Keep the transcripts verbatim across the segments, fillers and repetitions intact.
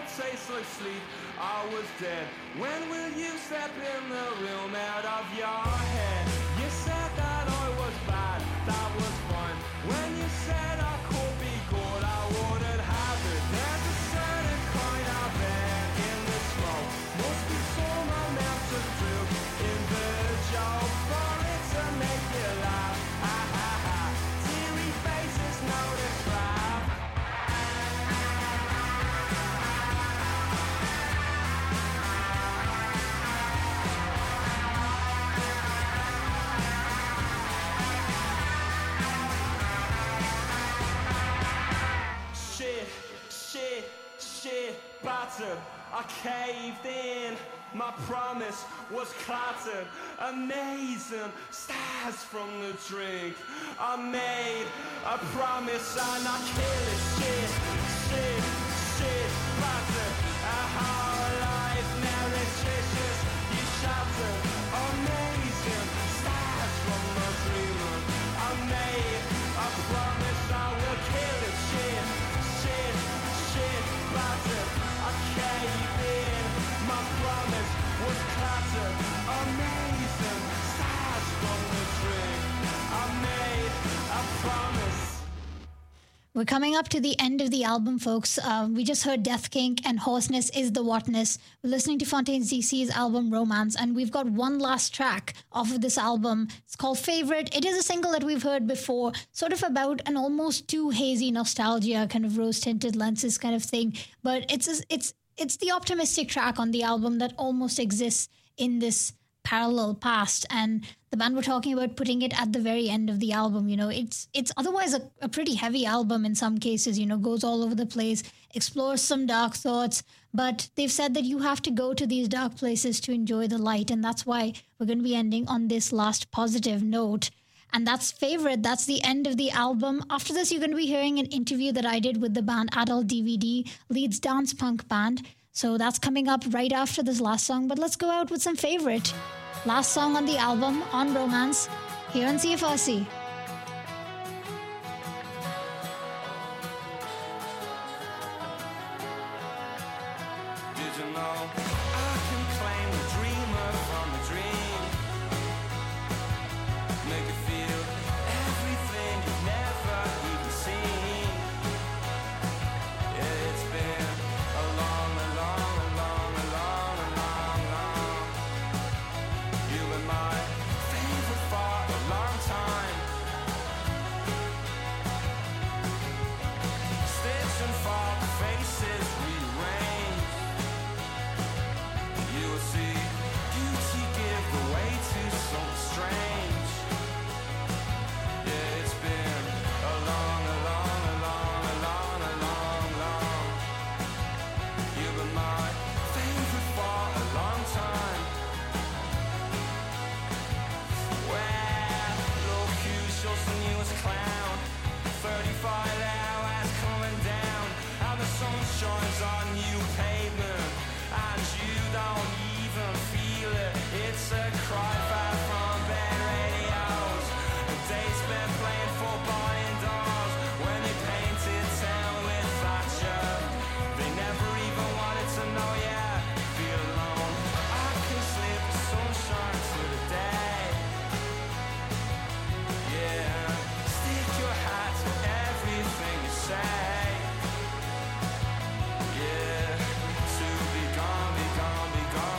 taste like sleep, I was dead. When will you step in the room out of your head? You said that I was bad, that was fine. When you said I could be good, I wouldn't have it. There's a certain kind of air in the smoke. Must be some amount to do in the joke for it to make you laugh. Ha ha ha. Teary faces know the trap. Shit, shit, shit, battered. I caved in. My promise was clattered. Amazing stars from the drink. I made a promise and I killed it. Shit, shit, shit, battered. A whole life meretricious. You shattered. Amazing stars from the dreaming. I made a promise I will kill it. Shit, shit, shit, battered. I caved in. My promise was clattered. Amazing stars from the drink. I made a promise. We're coming up to the end of the album, folks. Uh, we just heard Death Kink and Hoarseness is the Whatness. We're listening to Fontaines D C's album Romance, and we've got one last track off of this album. It's called Favorite. It is a single that we've heard before, sort of about an almost too hazy nostalgia, kind of rose-tinted lenses kind of thing. But it's it's it's the optimistic track on the album that almost exists in this parallel past, and the band were talking about putting it at the very end of the album. You know, it's it's otherwise a, a pretty heavy album in some cases, you know, goes all over the place, explores some dark thoughts, but they've said that you have to go to these dark places to enjoy the light, and that's why we're going to be ending on this last positive note. And that's Favorite. That's the end of the album. After this, you're going to be hearing an interview that I did with the band Adult D V D, Leeds dance punk band. So that's coming up right after this last song. But let's go out with some Favorite. Last song on the album, on Romance, here on C F R C. Did you know I can claim the dreamer from the dream? Make you feel everything you've never even seen. Yeah, it's been a long, a long, a long, a long, a long, long. You were my favorite for a long time. Stitch and fall, faces rearranged. You will see beauty give the way to something strange. Yeah, it's been a long, a long, a long, a long, a long, long. You were my favorite for a long time. Well, look who's just the newest clown. thirty-five hours coming down, and the sun shines on you pavement, and you don't even feel it. It's a cry far from bed radios. The days been playing football indoors when they painted town with Thatcher. They never even wanted to know ya. Feel alone. I can slip the sunshine to the day. Yeah, stick your hat to everything you say. Yeah, to be gone, be gone, be gone.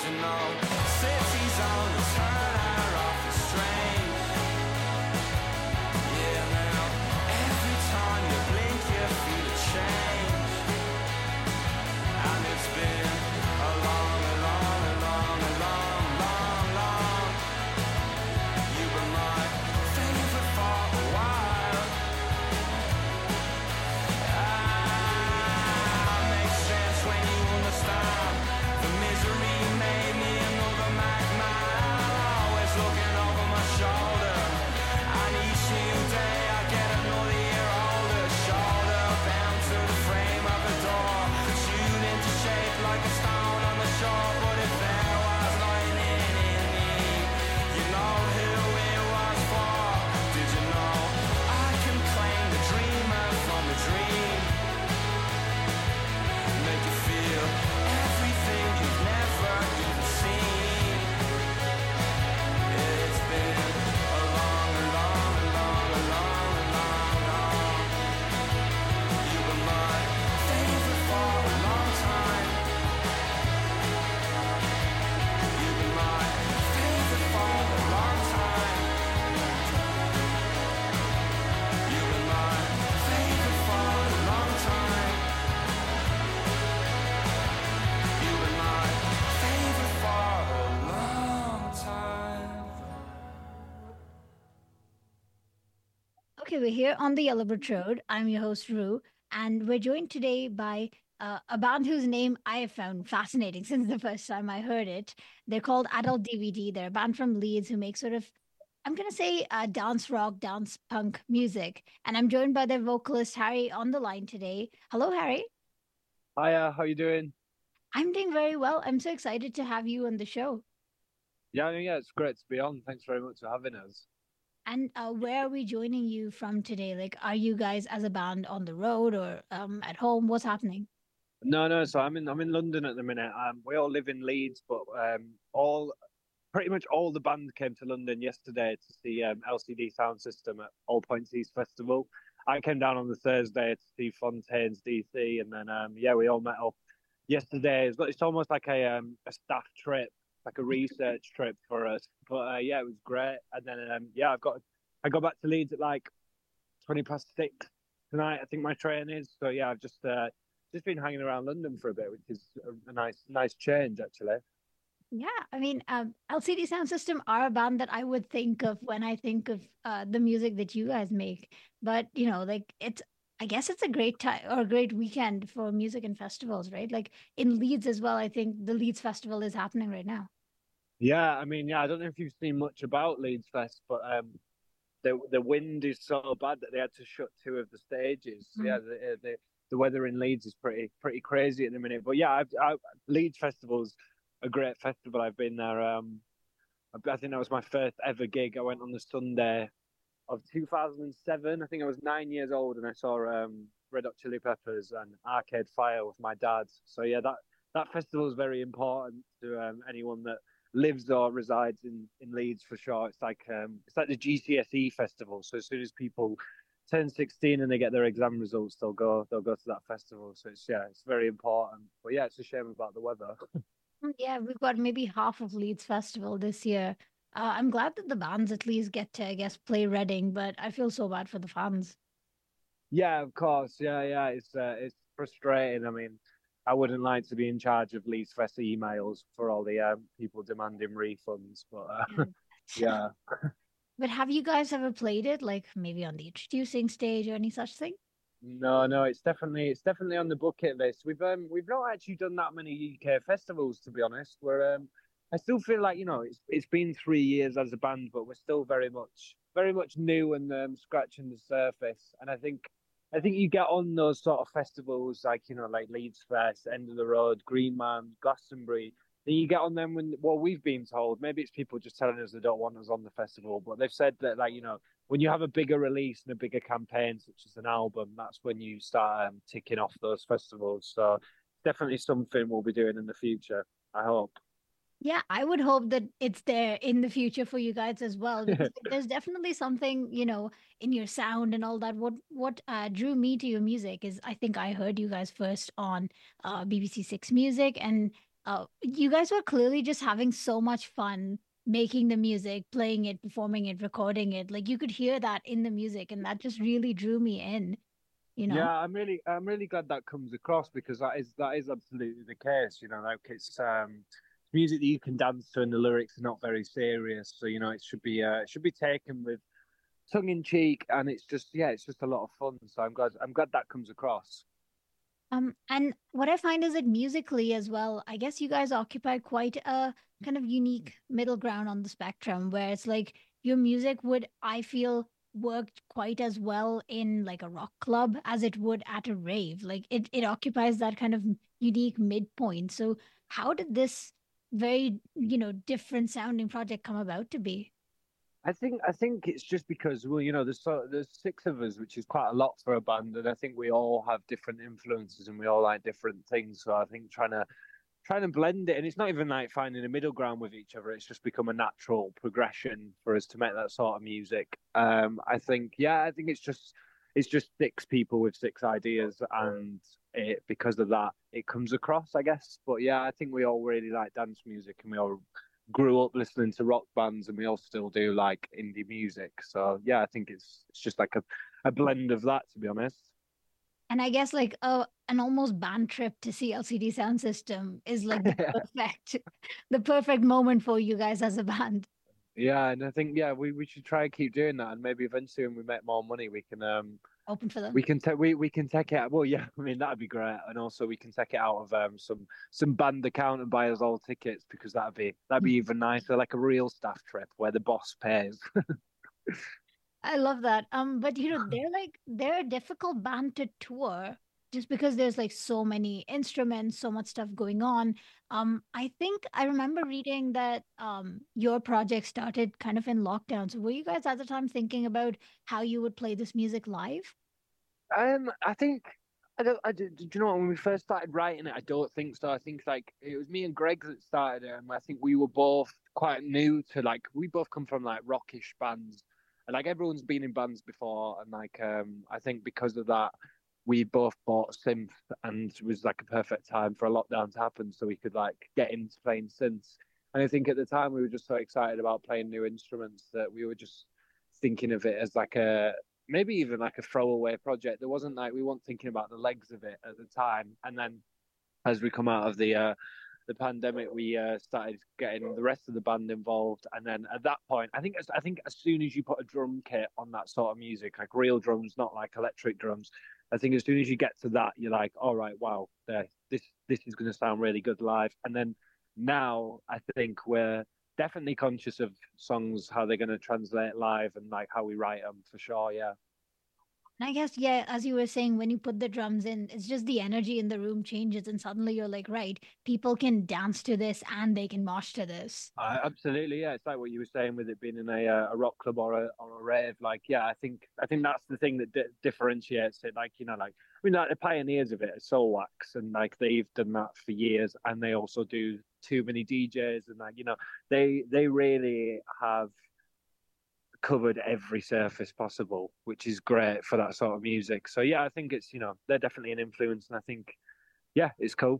you know, cities on the turn are awful strange. Yeah, now, every time you blink you feel a change. And it's been a long, a long, a long, a long, long, long. You were my favorite for a while. Ah, makes sense when you understand. The misery made me another magma. Always looking over my shoulder. And each new day I get another year older. Shoulder bound to the frame of the door. Tuned into shape like a stone on the shore. But if there was lightning in me, you know who it was for. Did you know I can claim the dreamer from the dream? Make you feel everything you've never even seen. It's been a long, a long, a long, a long, a long, long. You were my favorite for a long time. You were my favorite for a long time. You were my favorite for a long time. You were my favorite for a long time. Okay, we're here on the Yellow Brick Road. I'm your host, Rue, and we're joined today by uh, a band whose name I have found fascinating since the first time I heard it. They're called Adult D V D. They're a band from Leeds who make sort of, I'm going to say, uh, dance rock, dance punk music. And I'm joined by their vocalist, Harry, on the line today. Hello, Harry. Hiya, how you doing? I'm doing very well. I'm so excited to have you on the show. Yeah, yeah, it's great to be on. Thanks very much for having us. And uh, where are we joining you from today? Like, are you guys as a band on the road or um, at home? What's happening? No, no, so I'm in I'm in London at the minute. Um, we all live in Leeds, but um, all pretty much all the band came to London yesterday to see um, L C D Sound System at All Points East Festival. I came down on the Thursday to see Fontaines D C, and then um, yeah, we all met up yesterday. It's, it's almost like a um, a staff trip, like a research trip for us. But uh, yeah, it was great. And then um, yeah, I've got I got back to Leeds at like twenty past six tonight. I think my train is. So yeah, I've just uh, just been hanging around London for a bit, which is a, a nice nice change actually. Yeah, I mean, um, L C D Sound System are a band that I would think of when I think of uh, the music that you guys make. But, you know, like it's, I guess it's a great time or a great weekend for music and festivals, right? Like in Leeds as well, I think the Leeds Festival is happening right now. Yeah, I mean, yeah, I don't know if you've seen much about Leeds Fest, but um, the the wind is so bad that they had to shut two of the stages. Mm. Yeah, the, the the weather in Leeds is pretty pretty crazy at the minute. But yeah, I've, I, Leeds Festival's a great festival. I've been there. Um, I, I think that was my first ever gig. I went on the Sunday of two thousand seven. I think I was nine years old, and I saw um, Red Hot Chili Peppers and Arcade Fire with my dad. So yeah, that that festival is very important to um, anyone that lives or resides in, in Leeds for sure. It's like um, it's like the G C S E festival. So as soon as people turn sixteen and they get their exam results, they'll go they'll go to that festival. So it's yeah, it's very important. But yeah, it's a shame about the weather. Mm, yeah, we've got maybe half of Leeds Festival this year. Uh, I'm glad that the bands at least get to, I guess, play Reading, but I feel so bad for the fans. Yeah, of course. Yeah, yeah. It's uh, it's frustrating. I mean, I wouldn't like to be in charge of Leeds Fest emails for all the um, people demanding refunds, but uh, Yeah. yeah. But have you guys ever played it, like maybe on the introducing stage or any such thing? No, no, it's definitely it's definitely on the bucket list. We've um we've not actually done that many U K festivals, to be honest. We're um I still feel like, you know, it's it's been three years as a band, but we're still very much very much new and um, scratching the surface. And I think I think you get on those sort of festivals like, you know, like Leeds Fest, End of the Road, Green Man, Glastonbury. Then you get on them when, well, we've been told, maybe it's people just telling us they don't want us on the festival, but they've said that, like, you know, when you have a bigger release and a bigger campaign, such as an album, that's when you start um, ticking off those festivals. So definitely something we'll be doing in the future, I hope. Yeah, I would hope that it's there in the future for you guys as well, because like, there's definitely something, you know, in your sound and all that. What what uh, drew me to your music is I think I heard you guys first on uh, B B C Six Music, and Uh, you guys were clearly just having so much fun making the music, playing it, performing it, recording it. Like you could hear that in the music, and that just really drew me in, you Yeah, know? I'm really, I'm really glad that comes across because that is that is absolutely the case. You know, like it's um, music that you can dance to, and the lyrics are not very serious. So you know, it should be uh, it should be taken with tongue in cheek, and it's just yeah, it's just a lot of fun. So I'm glad, I'm glad that comes across. Um, and what I find is that musically as well, I guess you guys occupy quite a kind of unique middle ground on the spectrum where it's like your music would, I feel, work quite as well in like a rock club as it would at a rave. Like it, it occupies that kind of unique midpoint. So how did this very, you know, different sounding project come about to be? I think I think it's just because well, you know, there's so there's six of us, which is quite a lot for a band, and I think we all have different influences and we all like different things. So I think trying to trying to blend it, and it's not even like finding a middle ground with each other. It's just become a natural progression for us to make that sort of music. Um, I think, yeah, I think it's just it's just six people with six ideas, and it because of that, it comes across, I guess. But yeah, I think we all really like dance music, and we all grew up listening to rock bands, and we all still do like indie music. So yeah, I think it's it's just like a a blend of that, to be honest. And I guess like a an almost band trip to see L C D Sound System is like the perfect the perfect moment for you guys as a band. Yeah, and I think yeah, we, we should try and keep doing that, and maybe eventually when we make more money, we can um Open for them. we can take we, we can take it out. Well, yeah, I mean that'd be great, and also we can take it out of um some some band account and buy us all tickets because that'd be that'd be even nicer, like a real staff trip where the boss pays. I love that. Um, but you know, they're like they're a difficult band to tour just because there's like so many instruments, so much stuff going on. Um, I think I remember reading that um your project started kind of in lockdown. So were you guys at the time thinking about how you would play this music live? Um, I think I don't. I do, do you know what, when we first started writing it? I don't think so. I think like it was me and Greg that started it, and I think we were both quite new to like we both come from like rockish bands, and like everyone's been in bands before, and like um, I think because of that, we both bought synth, and it was like a perfect time for a lockdown to happen, so we could like get into playing synths. And I think at the time we were just so excited about playing new instruments that we were just thinking of it as like a maybe even like a throwaway project. There wasn't like we weren't thinking about the legs of it at the time. And then as we come out of the uh, the pandemic, we uh, started getting the rest of the band involved. And then at that point, I think I think as soon as you put a drum kit on that sort of music, like real drums, not like electric drums, I think as soon as you get to that, you're like, all right, wow, this this is going to sound really good live. And then now I think we're definitely conscious of songs, how they're going to translate live, and like how we write them for sure. Yeah. And I guess, yeah, as you were saying, when you put the drums in, it's just the energy in the room changes, and suddenly you're like, right, people can dance to this and they can mosh to this. Uh, absolutely, yeah. It's like what you were saying with it being in a uh, a rock club or a or a rave. Like, yeah, I think I think that's the thing that di- differentiates it. Like, you know, like I mean, like the pioneers of it are Soulwax, and like they've done that for years, and they also do too many D Js, and like you know, they they really have covered every surface possible, which is great for that sort of music. So yeah, I think it's you know they're definitely an influence, and I think yeah, it's cool.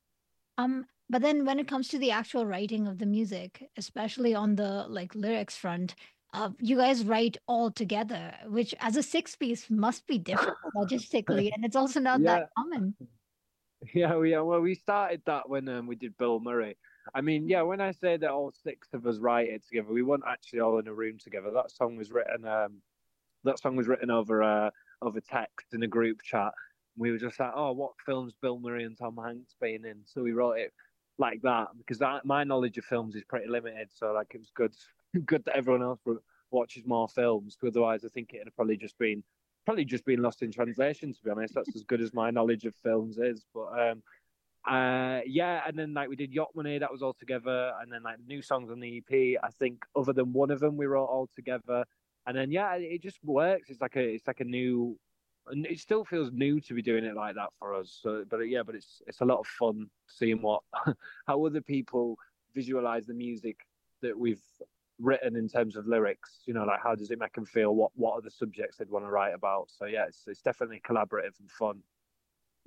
Um, but then when it comes to the actual writing of the music, especially on the like lyrics front, uh, you guys write all together, which as a six piece must be difficult logistically, and it's also not that Yeah, common. yeah, we yeah. Well, we started that when um, we did Bill Murray. I mean, yeah, when I say that all six of us write it together, we weren't actually all in a room together. That song was written. Um, that song was written over uh, over text in a group chat. We were just like, oh, what films Bill Murray and Tom Hanks been in? So we wrote it like that because that, my knowledge of films is pretty limited. So like, it was good, good that everyone else watches more films. Otherwise, I think it had probably just been probably just been lost in translation. To be honest, that's as good as my knowledge of films is. But um, uh, yeah, and then like we did Yacht Money, that was all together, and then like new songs on the E P. I think other than one of them, we wrote all together, and then yeah, it just works. It's like a it's like a new, and it still feels new to be doing it like that for us. So, but yeah, but it's it's a lot of fun seeing what how other people visualize the music that we've written in terms of lyrics. You know, like how does it make them feel? What what are the subjects they'd want to write about? So yeah, it's it's definitely collaborative and fun.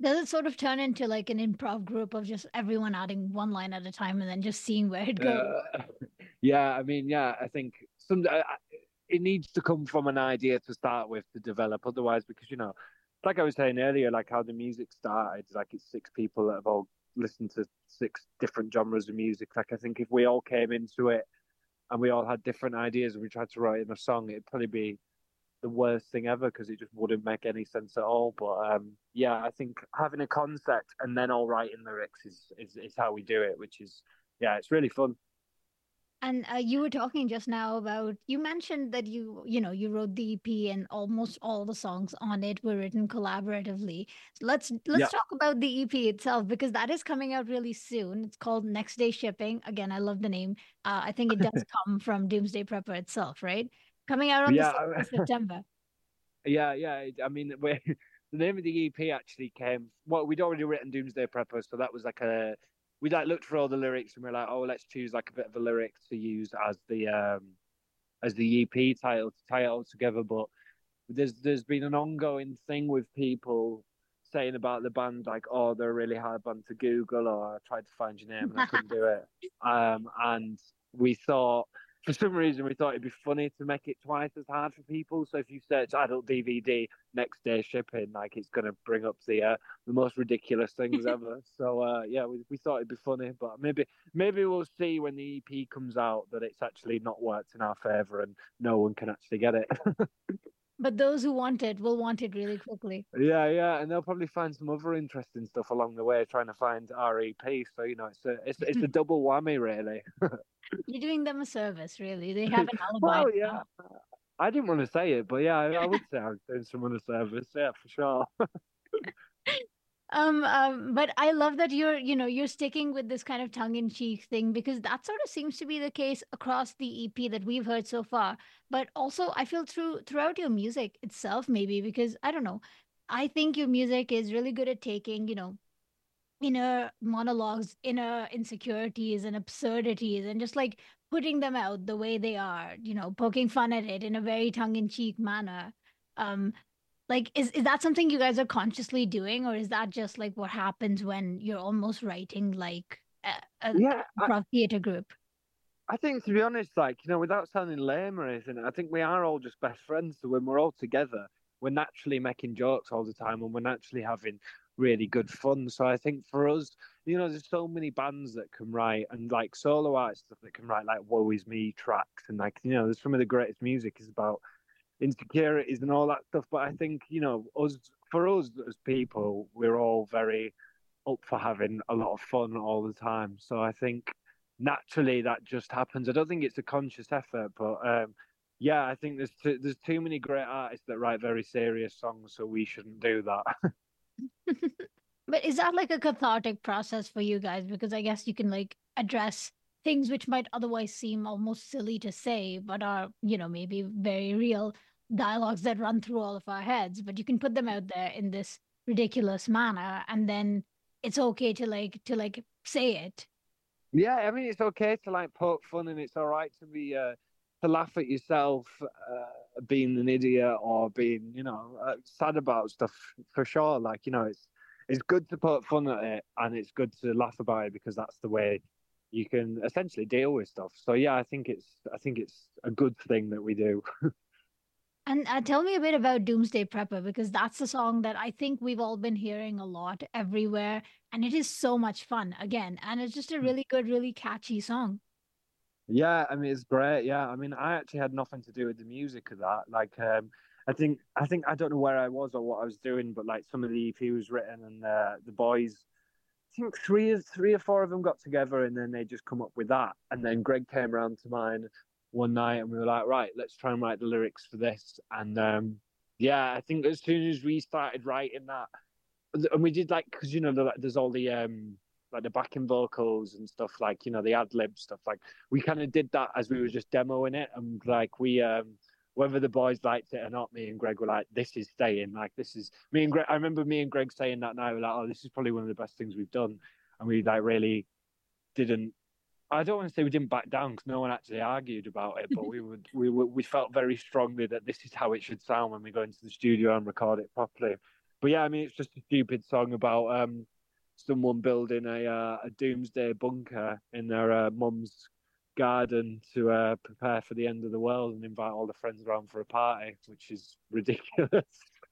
Does it sort of turn into like an improv group of just everyone adding one line at a time and then just seeing where it goes? Uh, yeah, I mean, yeah, I think some uh, it needs to come from an idea to start with to develop. Otherwise, because you know, like I was saying earlier, like how the music started, like it's six people that have all listened to six different genres of music. Like I think if we all came into it and we all had different ideas and we tried to write in a song, it'd probably be the worst thing ever because it just wouldn't make any sense at all. But um, yeah, I think having a concept and then all writing lyrics is, is is how we do it, which is yeah, it's really fun. And uh, you were talking just now about, you mentioned that you, you know, you wrote the E P and almost all the songs on it were written collaboratively. So let's Yeah, let's talk about the E P itself because that is coming out really soon. It's called Next Day Shipping. Again, I love the name. Uh, I think it does come from Doomsday Prepper itself, right? Coming out on the yeah, sixth of September. yeah, yeah. I mean, we, the name of the E P actually came. Well, we'd already written Doomsday Prepper, so that was like a. We like looked for all the lyrics and we are like, oh, let's choose like a bit of a lyric to use as the um as the E P title to tie it all together. But there's there's been an ongoing thing with people saying about the band like, oh, they're a really hard band to Google, or I tried to find your name and I couldn't do it. Um, and we thought for some reason we thought it'd be funny to make it twice as hard for people. So if you search adult D V D next day shipping, like it's gonna bring up the uh, the most ridiculous things ever. So uh, yeah, we, we thought it'd be funny, but maybe maybe we'll see when the E P comes out that it's actually not worked in our favor and no one can actually get it. But those who want it will want it really quickly. Yeah, yeah, and they'll probably find some other interesting stuff along the way, trying to find R E P. So you know, it's a it's it's a double whammy, really. You're doing them a service, really. They have an alibi Well, now. yeah, I didn't want to say it, but yeah, I, I would say I was doing someone a service. Yeah, for sure. Um, um, but I love that you're, you know, you're sticking with this kind of tongue-in-cheek thing because that sort of seems to be the case across the E P that we've heard so far. But also, I feel through throughout your music itself, maybe because I don't know, I think your music is really good at taking, you know, inner monologues, inner insecurities and absurdities, and just like putting them out the way they are, you know, poking fun at it in a very tongue-in-cheek manner. Um, like, is is that something you guys are consciously doing, or is that just like what happens when you're almost writing like a, a Yeah, I, improv theater group? I think to be honest, like you know, without sounding lame or anything, I think we are all just best friends. So when we're all together, we're naturally making jokes all the time, and we're naturally having really good fun. So I think for us, you know, there's so many bands that can write and like solo artists that can write like "Woe Is Me" tracks, and like you know, there's some of the greatest music is about insecurities and all that stuff. But I think you know, us for us as people, we're all very up for having a lot of fun all the time. So I think naturally that just happens. I don't think it's a conscious effort, but um, yeah, I think there's too, there's too many great artists that write very serious songs, so we shouldn't do that. But is that like a cathartic process for you guys? Because I guess you can like address things which might otherwise seem almost silly to say, but are, you know, maybe very real dialogues that run through all of our heads, but you can put them out there in this ridiculous manner, and then it's okay to like to like say it. Yeah, I mean it's okay to like poke fun, and it's all right to be uh, to laugh at yourself uh, being an idiot or being you know uh, sad about stuff for sure. Like you know, it's it's good to poke fun at it, and it's good to laugh about it because that's the way you can essentially deal with stuff. So yeah, I think it's I think it's a good thing that we do. And uh, tell me a bit about Doomsday Prepper because that's a song that I think we've all been hearing a lot everywhere, and it is so much fun again, and it's just a really good, really catchy song. Yeah, I mean it's great. Yeah, I mean I actually had nothing to do with the music of that. Like, um, I think I think I don't know where I was or what I was doing, but like some of the E P was written, and uh, the boys, I think three three or four of them got together, and then they just come up with that. And then Greg came around to mine one night, and we were like, right, let's try and write the lyrics for this. And um, yeah, I think as soon as we started writing that, and we did like because you know there's all the um like the backing vocals and stuff like you know the ad lib stuff like we kind of did that as we were just demoing it and like we um whether the boys liked it or not, me and Greg were like, this is staying, like this is me and Greg. I remember me and Greg saying that night, we're like, oh, this is probably one of the best things we've done, and we like really didn't. I don't want to say we didn't back down because no one actually argued about it, but we would we were, we felt very strongly that this is how it should sound when we go into the studio and record it properly. but yeah, I mean, it's just a stupid song about um someone building a uh, a doomsday bunker in their uh, mum's garden to uh, prepare for the end of the world and invite all the friends around for a party, which is ridiculous.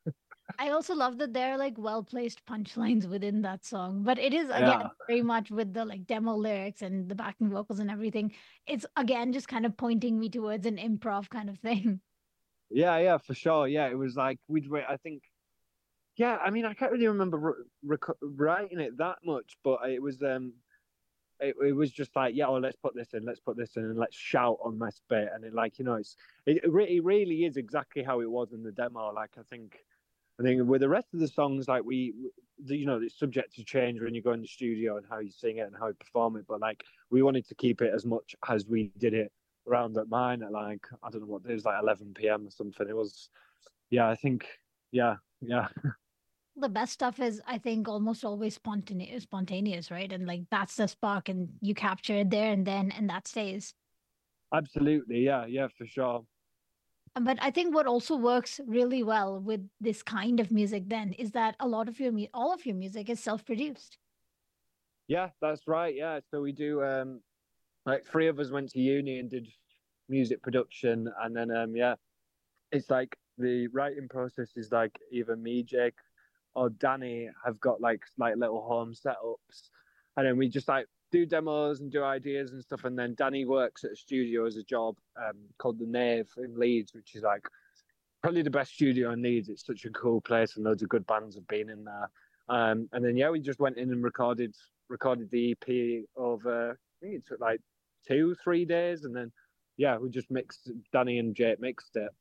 I also love that there are like well placed punchlines within that song, but it is again Yeah, very much with the like demo lyrics and the backing vocals and everything. It's again just kind of pointing me towards an improv kind of thing. yeah, yeah, for sure. Yeah, it was like we'd wait. I think. Yeah, I mean, I can't really remember rec- writing it that much, but it was um, it, it was just like, yeah, oh, let's put this in, let's put this in, and let's shout on this bit, and it like you know, it's it, it really, really is exactly how it was in the demo. Like I think, I think with the rest of the songs, like we, the, you know, it's subject to change when you go in the studio and how you sing it and how you perform it, but like we wanted to keep it as much as we did it around at mine at like I don't know what it was like eleven p m or something. It was, yeah, I think, yeah, yeah. The best stuff is, I think, almost always spontaneous, spontaneous, right? And like that's the spark, and you capture it there and then, and that stays. Absolutely, yeah, yeah, for sure. Um, But I think what also works really well with this kind of music then is that a lot of your mu- all of your music is self-produced. Yeah, that's right. Yeah, so we do um like three of us went to uni and did music production, and then um yeah, it's like the writing process is like either me, Jake, or Danny have got like like little home setups, and then we just like do demos and do ideas and stuff, and then Danny works at a studio as a job um called the Nave in Leeds, which is like probably the best studio in Leeds. It's such a cool place, and loads of good bands have been in there. Um, and then yeah, we just went in and recorded recorded the E P over. I think it took like two, three days, and then yeah, we just mixed. Danny and Jake mixed it.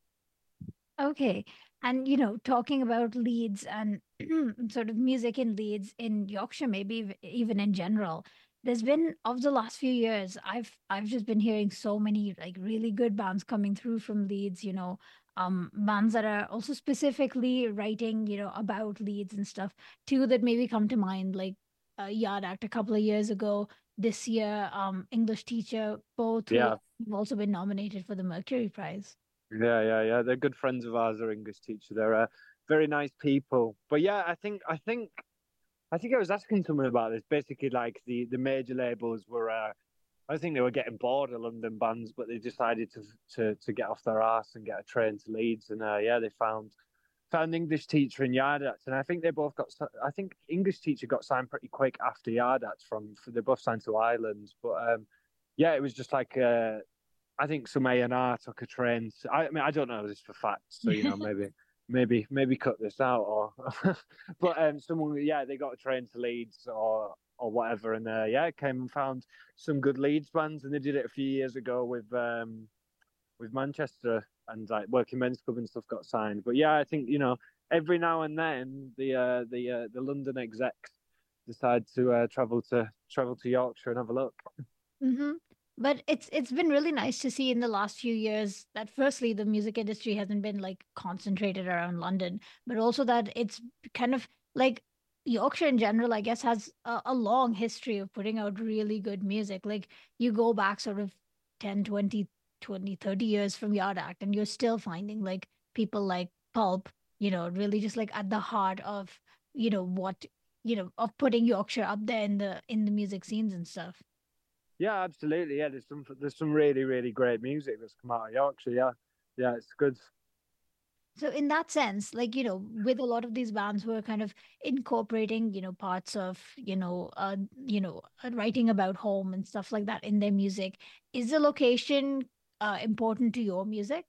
Okay. And, you know, talking about Leeds and sort of music in Leeds in Yorkshire, maybe ev- even in general, there's been of the last few years, I've I've just been hearing so many like really good bands coming through from Leeds, you know, um, bands that are also specifically writing, you know, about Leeds and stuff. Two that maybe come to mind, like uh, Yard Act a couple of years ago, this year, um, English Teacher, both who Yeah, have also been nominated for the Mercury Prize. yeah, yeah, yeah. They're good friends of ours. Our English teacher. They're uh, very nice people. But yeah, I think I think I think I was asking someone about this. Basically, like the the major labels were. Uh, I think they were getting bored of London bands, but they decided to to to get off their ass and get a train to Leeds. And uh, yeah, they found found English Teacher and Yard Act, and I think they both got. I think English Teacher got signed pretty quick after Yard Act. From they both signed to Ireland, but um, yeah, it was just like uh, I think some A and R took a train. To, I, I mean, I don't know this for facts, so you know maybe. Maybe maybe cut this out or but um someone yeah they got a train to Leeds or or whatever and uh, yeah came and found some good Leeds bands and they did it a few years ago with um with Manchester and like Working Men's Club and stuff got signed. But yeah, I think you know every now and then the uh, the uh, the London execs decide to uh, travel to travel to Yorkshire and have a look. Hmm. But it's it's been really nice to see in the last few years that firstly the music industry hasn't been like concentrated around London, but also that it's kind of like Yorkshire in general, I guess, has a, a long history of putting out really good music. Like you go back sort of ten, twenty, twenty, thirty years from Yard Act, and you're still finding like people like Pulp, you know, really just like at the heart of, you know, what, you know, of putting Yorkshire up there in the in the music scenes and stuff. Yeah, absolutely. Yeah, there's some there's some really really great music that's come out of Yorkshire. Yeah, yeah, it's good. So in that sense, like, you know, with a lot of these bands who are kind of incorporating, you know, parts of, you know, uh, you know, uh, writing about home and stuff like that in their music, is the location uh important to your music?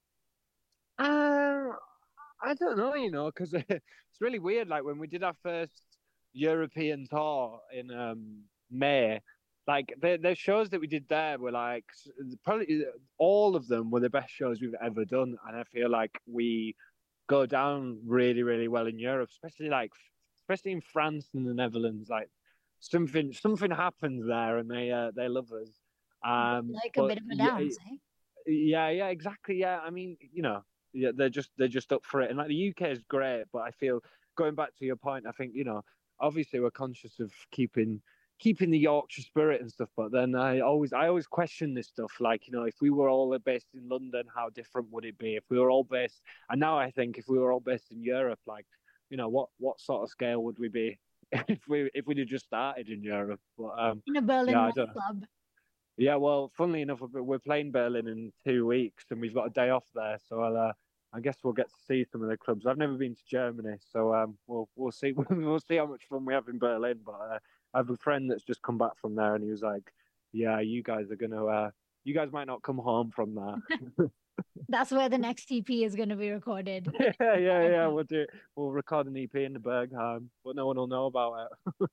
Uh, I don't know, you know, because it's really weird. Like when we did our first European tour in um, May, like the the shows that we did there were like probably all of them were the best shows we've ever done, and I feel like we go down really, really well in Europe, especially like especially in France and the Netherlands. Like something something happens there, and they uh, they love us. Um, Like a but bit of a yeah, dance, eh? yeah, yeah, exactly. Yeah, I mean, you know, yeah, they're just they're just up for it, and like the U K is great, but I feel going back to your point, I think you know, obviously we're conscious of keeping keeping the Yorkshire spirit and stuff, but then I always I always question this stuff, like you know, if we were all based in London, how different would it be? If we were all based, and now I think if we were all based in Europe, like you know, what what sort of scale would we be if we if we'd have just started in Europe? But um, In a yeah, Berlin I don't. nightclub. Yeah, well, funnily enough, we're we're playing Berlin in two weeks, and we've got a day off there, so I'll, uh, I guess we'll get to see some of the clubs. I've never been to Germany, so um, we'll we'll see we'll see how much fun we have in Berlin. But uh, I have a friend that's just come back from there, and he was like, "Yeah, you guys are gonna, uh, you guys might not come home from that." That's where the next E P is going to be recorded. Yeah, yeah, yeah. We'll do. We'll record an E P in the Bergheim, but no one will know about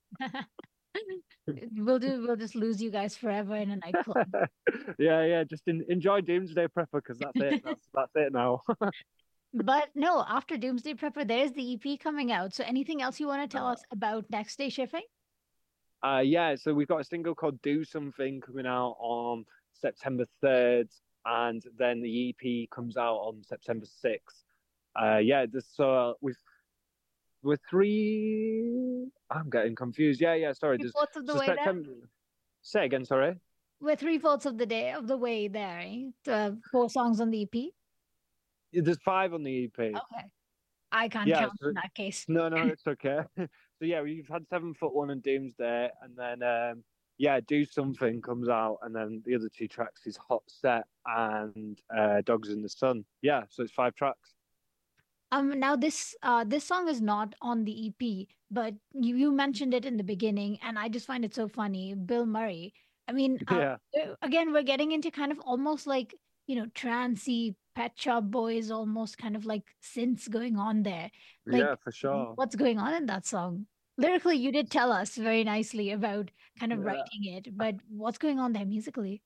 We'll do. We'll just lose you guys forever in a nightclub. it. Yeah, yeah. Just in, enjoy Doomsday Prepper because that's it. That's that's it now. But no, after Doomsday Prepper, there's the E P coming out. So anything else you want to tell Uh, us about Next Day Shipping? Uh, yeah, so we've got a single called Do Something coming out on September third, and then the E P comes out on September sixth. Uh, yeah, this, so we've we're three. I'm getting confused. Yeah, yeah, sorry. Three There's fourths of the so way there. September. Say again, sorry. We're three fourths of the day of the way there. Eh? Uh, four songs on the E P. There's five on the E P. Okay, I can't Yeah, count so in that case. no, no, it's okay. So yeah, we've had Seven Foot One and Doomsday, and then um, yeah, Do Something comes out, and then the other two tracks is Hot Set and uh, Dogs in the Sun. Yeah, so it's five tracks. Um, now this uh this song is not on the E P, but you, you mentioned it in the beginning, and I just find it so funny. Bill Murray. I mean, uh, Yeah, uh, again, we're getting into kind of almost like, you know, trancy Pet Shop Boys, almost kind of like synths going on there. Like, yeah, for sure. what's going on in that song? Lyrically, you did tell us very nicely about kind of Yeah. writing it, but what's going on there musically?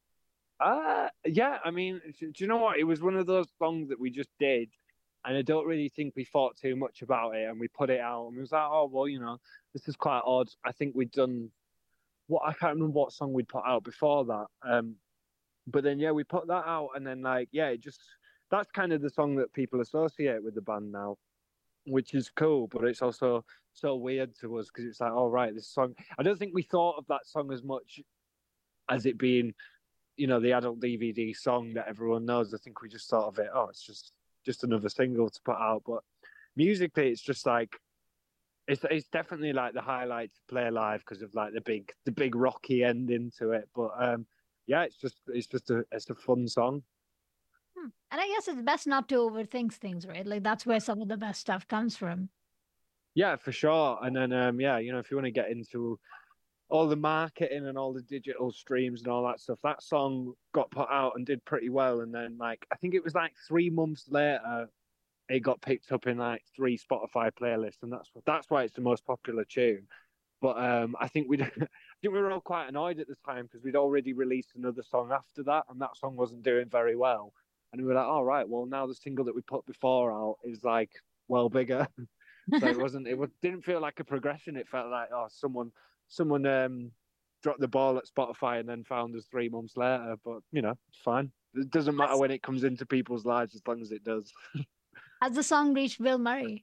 Uh, yeah, I mean, do you know what? It was one of those songs that we just did, and I don't really think we thought too much about it, and we put it out, and we was like, oh, well, you know, this is quite odd. I think we'd done what I can't remember what song we'd put out before that. Um, but then yeah, we put that out, and then like yeah, it just that's kind of the song that people associate with the band now, which is cool. But it's also so weird to us because it's like, all right, this song. I don't think we thought of that song as much as it being, you know, the adult D V D song that everyone knows. I think we just thought of it. Oh, it's just just another single to put out. But musically, it's just like it's it's definitely like the highlight to play live because of like the big the big rocky ending to it. But um, yeah, it's just it's just a it's a fun song. Hmm. And I guess it's best not to overthink things, right? Like that's where some of the best stuff comes from. Yeah, for sure. And then um, yeah, you know, if you want to get into all the marketing and all the digital streams and all that stuff, that song got put out and did pretty well. And then like I think it was like three months later, it got picked up in like three Spotify playlists, and that's that's why it's the most popular tune. But um, I think we I think we were all quite annoyed at the time because we'd already released another song after that, and that song wasn't doing very well. And we were like, "All right, well now the single that we put before out is like well bigger." So it wasn't it was, didn't feel like a progression. It felt like oh someone someone um, dropped the ball at Spotify and then found us three months later. But you know, it's fine. It doesn't matter Has, when it comes into people's lives as long as it does. has the song reached Bill Murray?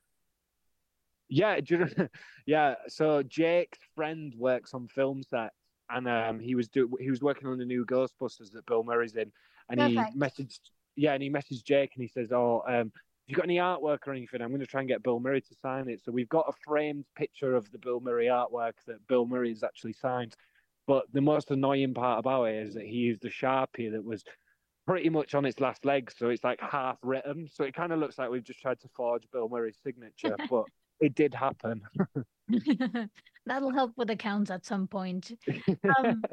Yeah, do you know, yeah. So Jake's friend works on film sets, and um, he was do he was working on the new Ghostbusters that Bill Murray's in, and he Perfect. messaged yeah, and he messaged Jake, and he says, "Oh, um, have you got any artwork or anything? I'm going to try and get Bill Murray to sign it." So we've got a framed picture of the Bill Murray artwork that Bill Murray has actually signed. But the most annoying part about it is that he used a Sharpie that was pretty much on its last leg, so it's like half written. So it kind of looks like we've just tried to forge Bill Murray's signature, but it did happen. That'll help with accounts at some point. Um,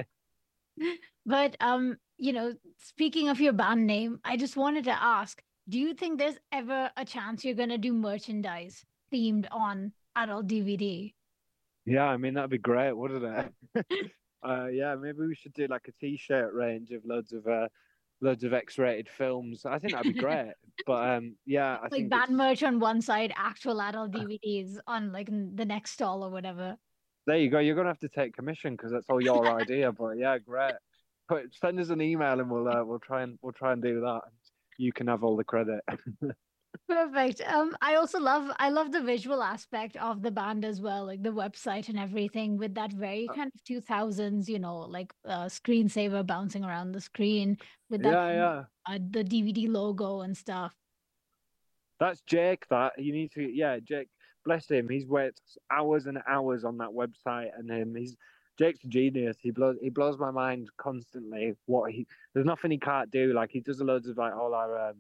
but um, you know, speaking of your band name, I just wanted to ask, do you think there's ever a chance you're gonna do merchandise themed on adult D V D? Yeah, I mean that'd be great, wouldn't it? uh, yeah, maybe we should do like a T-shirt range of loads of uh, loads of X-rated films. I think that'd be great. But um, yeah, I Like think band it's... merch on one side, actual adult D V Ds on like n- the next stall or whatever. there you go. You're gonna have to take commission because that's all your idea. But yeah, great. Put, send us an email and we'll uh, we'll try and we'll try and do that. You can have all the credit. Perfect. Um, I also love I love the visual aspect of the band as well, like the website and everything with that very kind of two thousands, you know, like uh, screensaver bouncing around the screen with that Yeah, yeah. uh, the D V D logo and stuff. That's Jake. That you need to. Yeah, Jake. bless him, he's worked hours and hours on that website, and him, he's Jake's a genius. He blows he blows my mind constantly. What he there's nothing he can't do. Like he does loads of like all our um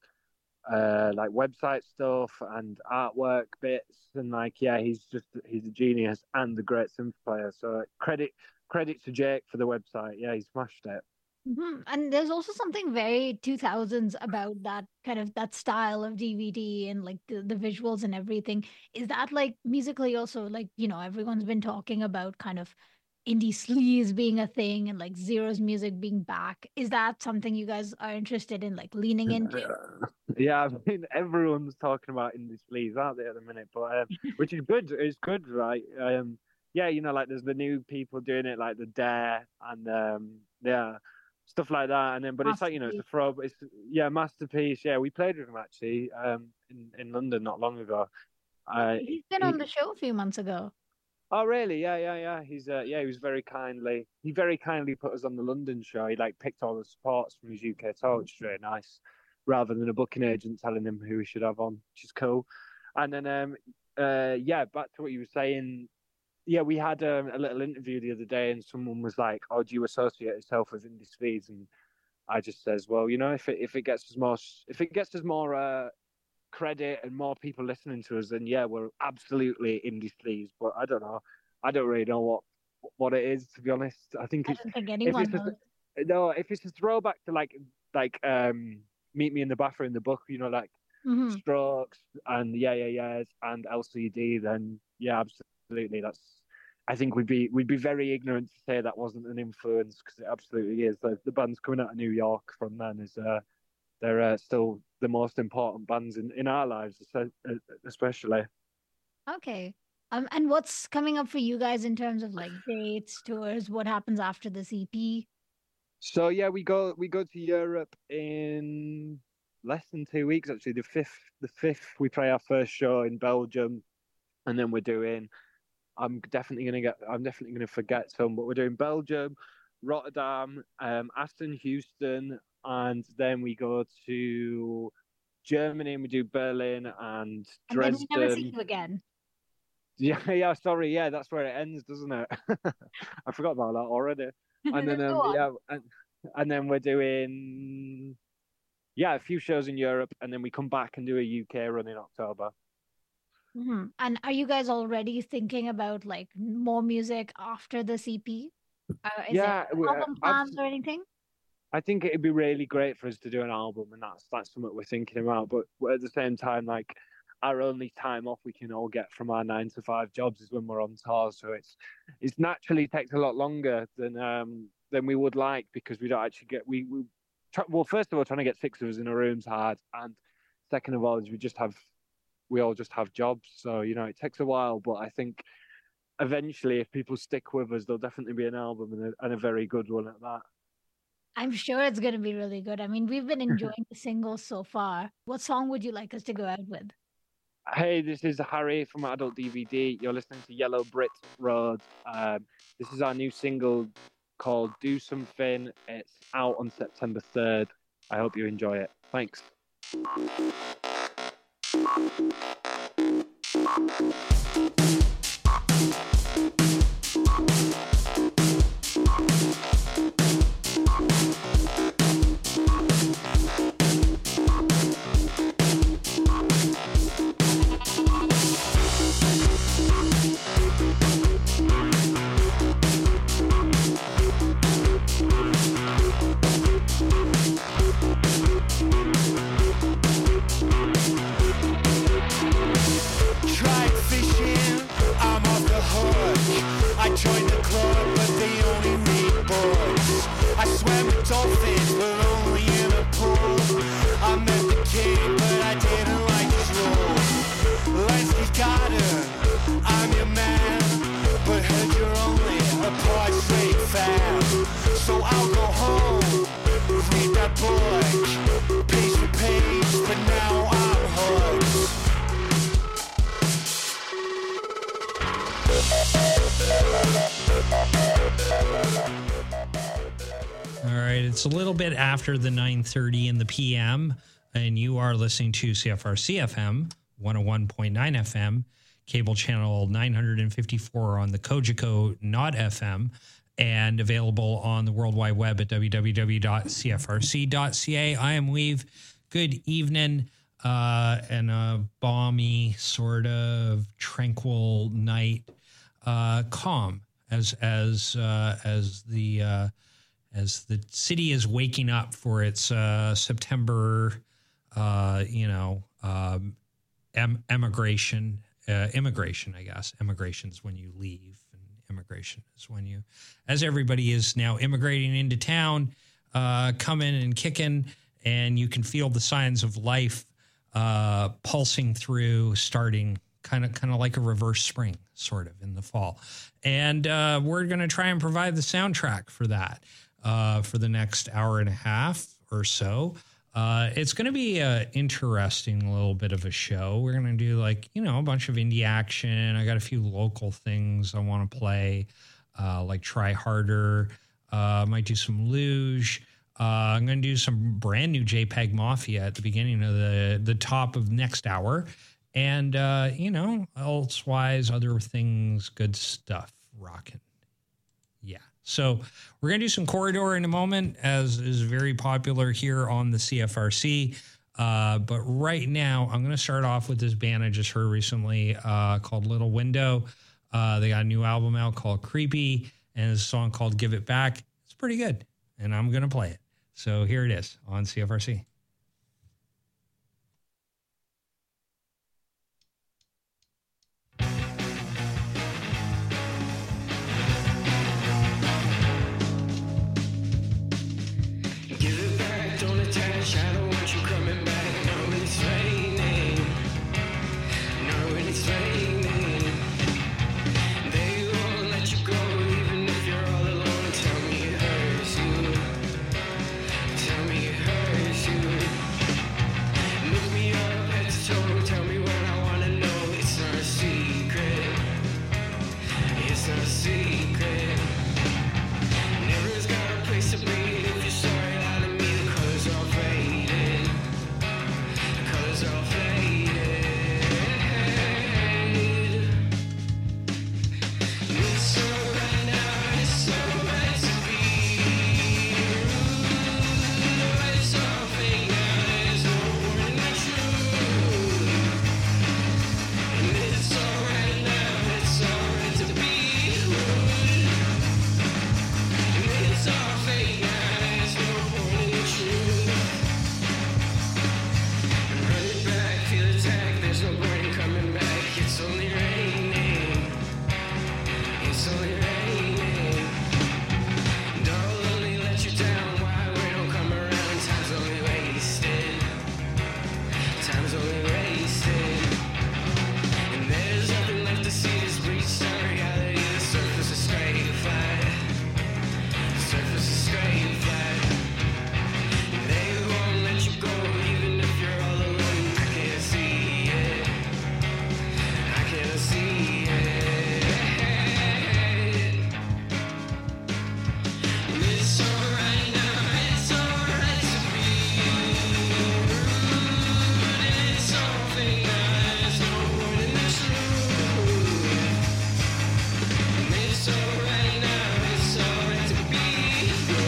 uh like website stuff and artwork bits, and like yeah, he's just he's a genius and a great synth player. So credit credit to Jake for the website. Yeah, he smashed it. Mm-hmm. And there's also something very two thousands about that kind of that style of D V D and like the, the visuals and everything. Is that like musically also like, you know, everyone's been talking about kind of indie sleaze being a thing and like Zero's music being back. Is that something you guys are interested in like leaning into? Yeah, I mean everyone's talking about indie sleaze, aren't they, at the minute? But um, which is good. It's good, right? Um, yeah, you know, like there's the new people doing it, like the Dare and um, yeah. Stuff like that, and then but it's like, you know, it's a throw. It's yeah, Masterpiece. Yeah, we played with him actually um, in in London not long ago. Uh, He's been he, on the show a few months ago. Oh really? Yeah, yeah, yeah. He's uh, yeah, he was very kindly. He very kindly put us on the London show. He like picked all the supports from his U K tour, which is really nice, rather than a booking agent telling him who he should have on, which is cool. And then um, uh, yeah, back to what you were saying. Yeah, we had um, a little interview the other day, and someone was like, "Oh, do you associate yourself with indie sleaze?" And I just says, "Well, you know, if it if it gets us more if it gets us more uh, credit and more people listening to us, then yeah, we're absolutely indie sleaze." But I don't know, I don't really know what what it is, to be honest. I think it's I don't think anyone if it's knows. A, no, if it's a throwback to like like um, Meet Me in the Bathroom, the book, you know, like mm-hmm. Strokes and Yeah Yeah Yeahs and L C D, then yeah, absolutely, that's. I think we'd be we'd be very ignorant to say that wasn't an influence, because it absolutely is. The, the bands coming out of New York from then is uh, they're uh, still the most important bands in, in our lives, especially. Okay, um, and what's coming up for you guys in terms of like dates, tours? What happens after this E P? So yeah, we go we go to Europe in less than two weeks. Actually, the fifth the fifth we play our first show in Belgium, and then we're doing. I'm definitely gonna get. I'm definitely gonna forget some, but we're doing Belgium, Rotterdam, um, Aston, Houston, and then we go to Germany and we do Berlin and Dresden. And then we never see you again. Yeah, yeah. Sorry, yeah, that's where it ends, doesn't it? I forgot about that already. And then um, yeah, and, and then we're doing yeah a few shows in Europe, and then we come back and do a U K run in October. Mm-hmm. And are you guys already thinking about like more music after the C P? Uh, is yeah, it album plans or anything? I think it'd be really great for us to do an album, and that's that's something we're thinking about. But at the same time, like our only time off we can all get from our nine to five jobs is when we're on tour. So it's it's naturally takes a lot longer than um than we would like, because we don't actually get we we try, well first of all trying to get six of us in a room's hard, and second of all is we just have. We all just have jobs, so you know it takes a while. But I think eventually, if people stick with us, there'll definitely be an album, and a, and a very good one at that. I'm sure it's going to be really good. I mean, we've been enjoying the singles so far. What song would you like us to go out with? Hey, this is Harry from Adult D V D. You're listening to Yellow Brick Road. Um, this is our new single called "Do Something." It's out on September third. I hope you enjoy it. Thanks. It's a little bit after the nine thirty in the P M, and you are listening to C F R C F M, one oh one point nine F M, cable channel nine fifty-four on the Kojiko Not F M, and available on the World Wide Web at w w w dot c f r c dot c a. I am Weave. Good evening, uh, and a balmy, sort of tranquil night, uh, calm as as uh, as the uh, as the city is waking up for its uh, September, uh, you know, um, em- emigration, uh, immigration. I guess immigration is when you leave. Immigration is when you, as everybody is now immigrating into town, uh, coming and kicking, and you can feel the signs of life uh, pulsing through, starting kind of kind of like a reverse spring, sort of in the fall. And uh, we're going to try and provide the soundtrack for that uh, for the next hour and a half or so. Uh, it's going to be an interesting little bit of a show. We're going to do like, you know, a bunch of indie action. I got a few local things I want to play, uh, like Try Harder. Uh, might do some luge. Uh, I'm going to do some brand new JPEG Mafia at the beginning of the, the top of next hour. And, uh, you know, elsewise, other things, good stuff, rocking. Yeah. So we're going to do some Corridor in a moment, as is very popular here on the C F R C. Uh, but right now, I'm going to start off with this band I just heard recently uh, called Little Window. Uh, they got a new album out called Creepy, and there's a song called Give It Back. It's pretty good, and I'm going to play it. So here it is on C F R C. I don't want you coming back. Know when it's raining. Know when it's raining. They won't let you go, even if you're all alone. Tell me it hurts you. Tell me it hurts you. Look me up head to toe. Tell me what I want to know. It's not a secret. It's not a secret. Never's got a place to be. If you're sorry, lie to me. The colors are faded. The colors are faded. It's alright now. It's alright to be rude. It's all fake now. There's no warning the truth. And it's alright now. It's alright to be rude. And it's all fake now. There's no point in the truth. Run it back, feel attacked. There's no point in coming back. It's only raining. It's only raining. Don't only let you down. Why we don't come around? Time's only wasted. Time's only wasted. And there's nothing left to see. This breached our reality. The surface is straight flat. The surface is straight flat. They won't let you go, even if you're all alone. I can't see it. I can't see it. And it's alright now. It's alright to be rude. And it's all fake now. There's no one in the truth. And it's alright now. It's alright to be rude.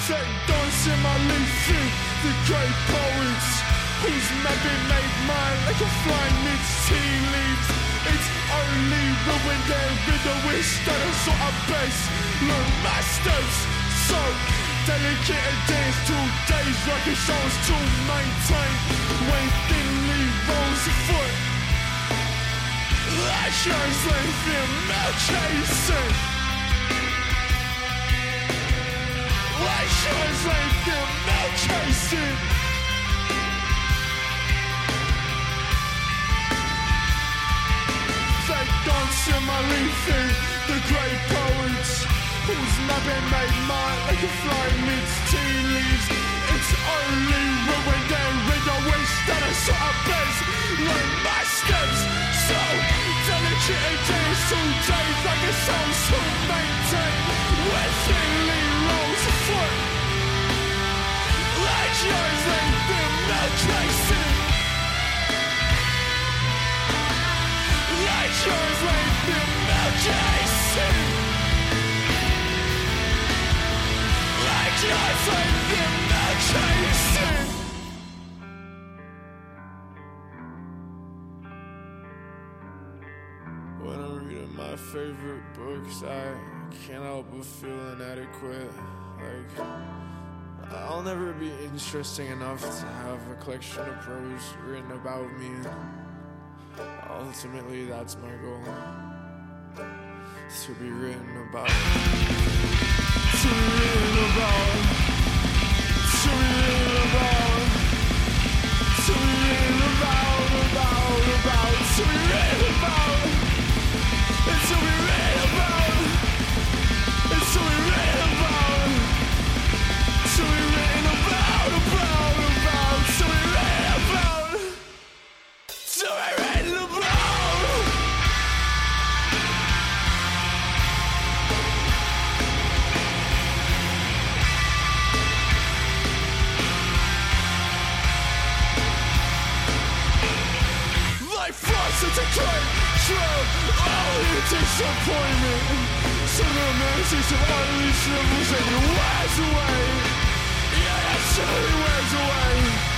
Take dance in my leafing, the great poets whose maybe made mine like a flying mid tea leaves. It's only ruined their riddle wish that I saw a base. Learn my steps, so delicate and dance two days like a shows to maintain. When thinly rolls a foot, like yours like them milk chasing. Like yours like them milk chasing. They dance in my leafing, the great poets whose mapping made mine like a flying meets tea leaves. It's only ruined and riddle wish that I saw a best. Learn my steps, so delicate and dance two days like a soul to maintain. With thinly rolls a foot, like yours like them milk chasing. Like yours like them milk chasing. Like yours like them milk chasing. When I'm reading my favorite books, I can't help but feel inadequate. Like, I'll never be interesting enough to have a collection of prose written about me. Ultimately, that's my goal. To be written about. To be written about. To be written about. To be written about, about, about. To be written about. It's to be written about. It's to be written about. To be written about, about, about. To be written about. To be written about. It's a great show, only disappointment. Some romantics of utterly symbols and it wears away. Yeah, it surely wears away.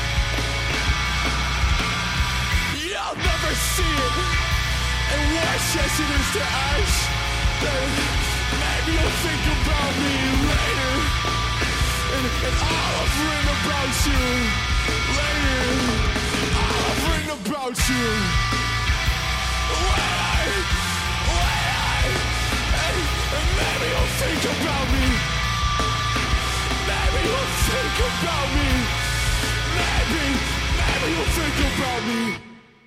You'll never see it. And worse, yes, it is to ash. Then maybe you'll think about me later. And, and all I've written about you later. All I've written about you. When I, when I, and, and maybe you'll think about me. Maybe you'll think about me. Maybe, maybe you'll think about me.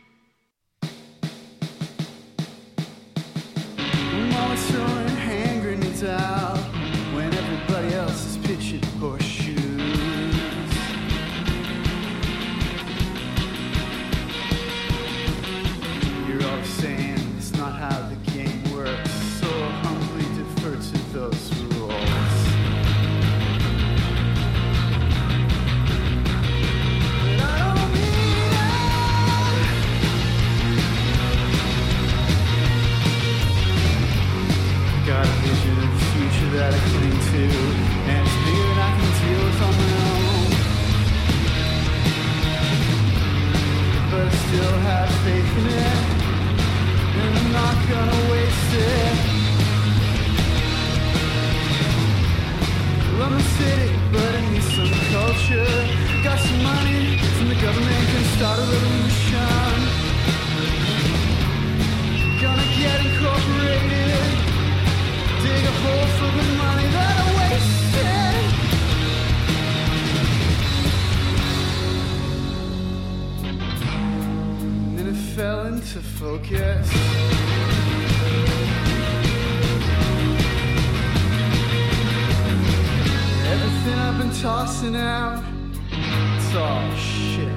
Mama throwing hand grenades out when everybody else is pitching horseshoes. Saying it's not how the game works, so humbly defer to those rules. And I don't mean it. Got a vision of the future that I cling to, and it's bigger than I can deal with on my own. But I still have faith in it. And I'm not gonna waste it. Love the city, but I need some culture. Got some money from the government, can start a revolution. Gonna get incorporated. Dig a hole for the money that I wasted. And then it fell into focus. Everything I've been tossing out, it's all shit.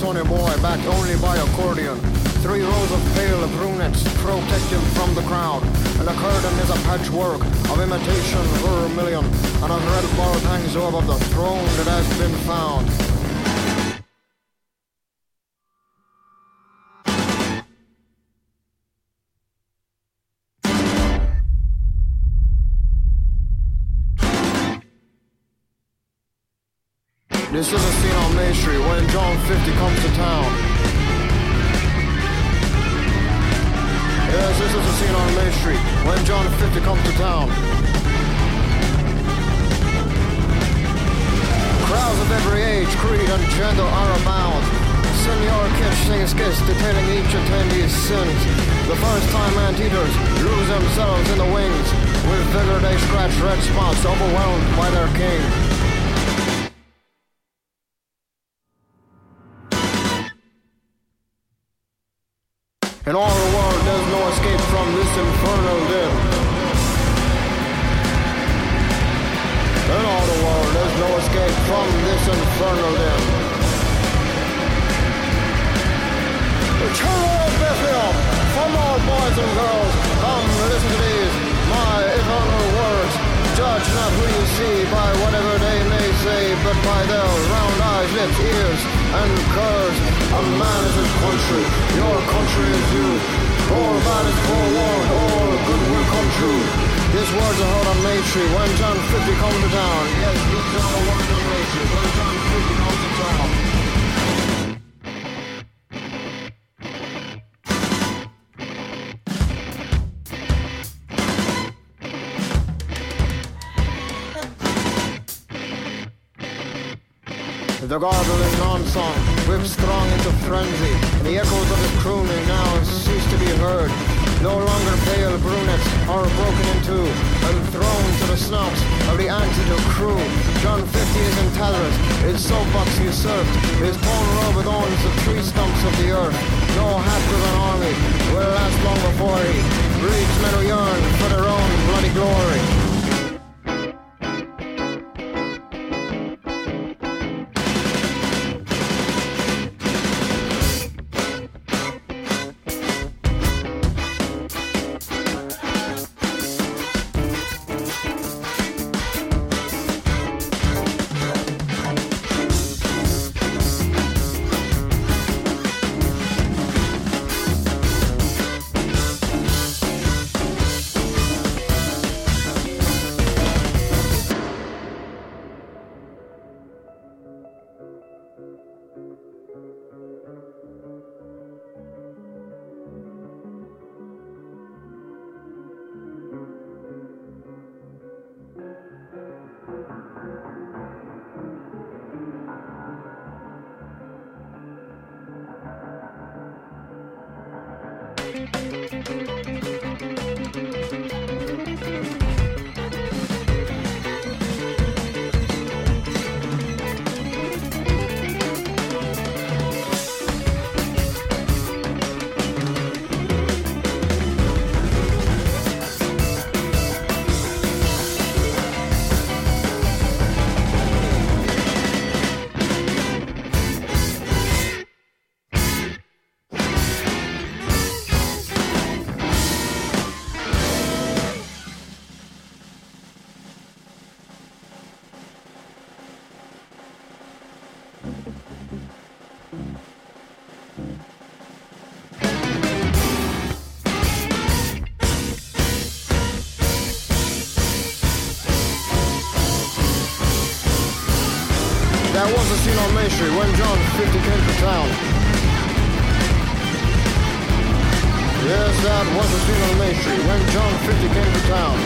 Tony boy, backed only by accordion. Three rows of pale brunettes protect him from the crowd, and the curtain is a patchwork of imitation vermilion, and a red board hangs over the throne that has been found. This is a scene on Main Street when John fifty comes to town. Yes, this is a scene on Main Street when John fifty comes to town. Crowds of every age, creed, and gender are abound. Senor Kitsch sings skits detailing each attendee's sins. The first-time anteaters lose themselves in the wings. With vigor they scratch red spots, overwhelmed by their king. In all the world, there's no escape from this infernal din. In all the world, there's no escape from this infernal din. The children of Bethlehem, from all boys and girls, come listen to these, my eternal words. Judge not who you see by whatever they may say, but by their round eyes, lips, ears, and curves. A man is his country, your country is you. All bad is forewarned, all good will come true. These words are heard on Main Street when John fifty comes to town. Yes, these are the words on Main Street when John fifty comes to town. The garbling non-song whips strong into frenzy. The echoes of his crooning now cease to be heard. No longer pale brunettes are broken in two and thrown to the snouts of the antidote crew. John fifty is in Tethers, his soapbox usurped. His torn robe adorns the tree stumps of the earth. No half-driven army will last long before he breeds men who yearn for their own bloody glory. That was the scene on Main Street when John fifty came to town. Yes, that was the scene on Main Street when John fifty came to town.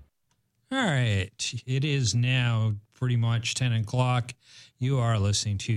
All right. It is now pretty much ten o'clock. You are listening to